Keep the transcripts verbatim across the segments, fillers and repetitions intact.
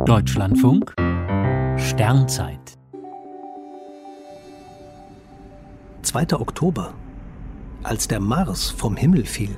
Deutschlandfunk Sternzeit zweiter Oktober, als der Mars vom Himmel fiel.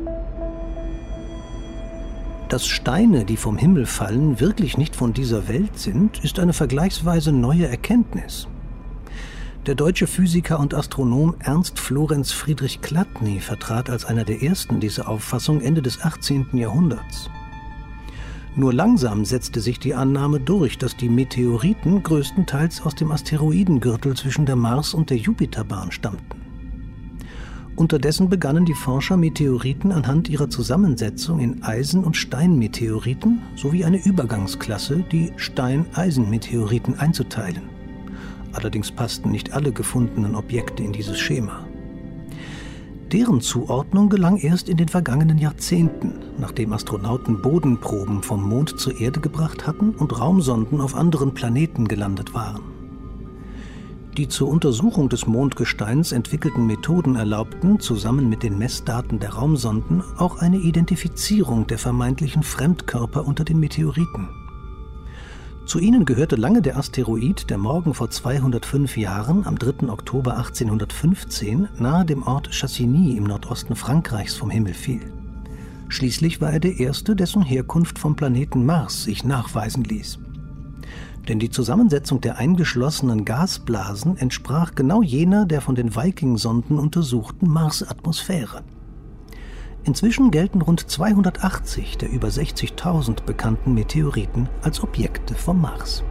Dass Steine, die vom Himmel fallen, wirklich nicht von dieser Welt sind, ist eine vergleichsweise neue Erkenntnis. Der deutsche Physiker und Astronom Ernst Florenz Friedrich Chladni vertrat als einer der ersten diese Auffassung Ende des achtzehnten Jahrhunderts. Nur langsam setzte sich die Annahme durch, dass die Meteoriten größtenteils aus dem Asteroidengürtel zwischen der Mars- und der Jupiterbahn stammten. Unterdessen begannen die Forscher, Meteoriten anhand ihrer Zusammensetzung in Eisen- und Steinmeteoriten sowie eine Übergangsklasse, die Stein-Eisen-Meteoriten, einzuteilen. Allerdings passten nicht alle gefundenen Objekte in dieses Schema. Deren Zuordnung gelang erst in den vergangenen Jahrzehnten, nachdem Astronauten Bodenproben vom Mond zur Erde gebracht hatten und Raumsonden auf anderen Planeten gelandet waren. Die zur Untersuchung des Mondgesteins entwickelten Methoden erlaubten, zusammen mit den Messdaten der Raumsonden, auch eine Identifizierung der vermeintlichen Fremdkörper unter den Meteoriten. Zu ihnen gehörte lange der Asteroid, der morgen vor zweihundertfünf Jahren, am dritten Oktober achtzehnhundertfünfzehn, nahe dem Ort Chassigny im Nordosten Frankreichs vom Himmel fiel. Schließlich war er der erste, dessen Herkunft vom Planeten Mars sich nachweisen ließ. Denn die Zusammensetzung der eingeschlossenen Gasblasen entsprach genau jener der von den Viking-Sonden untersuchten Marsatmosphäre. Inzwischen gelten rund zweihundertachtzig der über sechzigtausend bekannten Meteoriten als Objekte vom Mars.